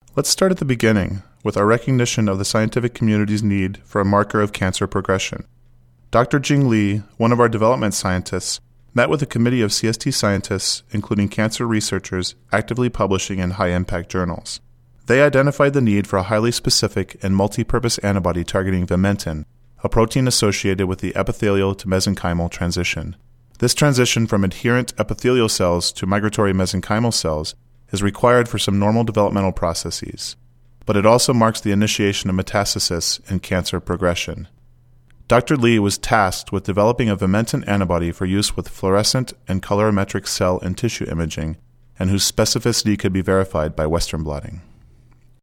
Let's start at the beginning, with our recognition of the scientific community's need for a marker of cancer progression. Dr. Jing Li, one of our development scientists, met with a committee of CST scientists, including cancer researchers, actively publishing in high-impact journals. They identified the need for a highly specific and multi-purpose antibody targeting vimentin, a protein associated with the epithelial to mesenchymal transition. This transition from adherent epithelial cells to migratory mesenchymal cells is required for some normal developmental processes, but it also marks the initiation of metastasis and cancer progression. Dr. Li was tasked with developing a vimentin antibody for use with fluorescent and colorimetric cell and tissue imaging, and whose specificity could be verified by Western blotting.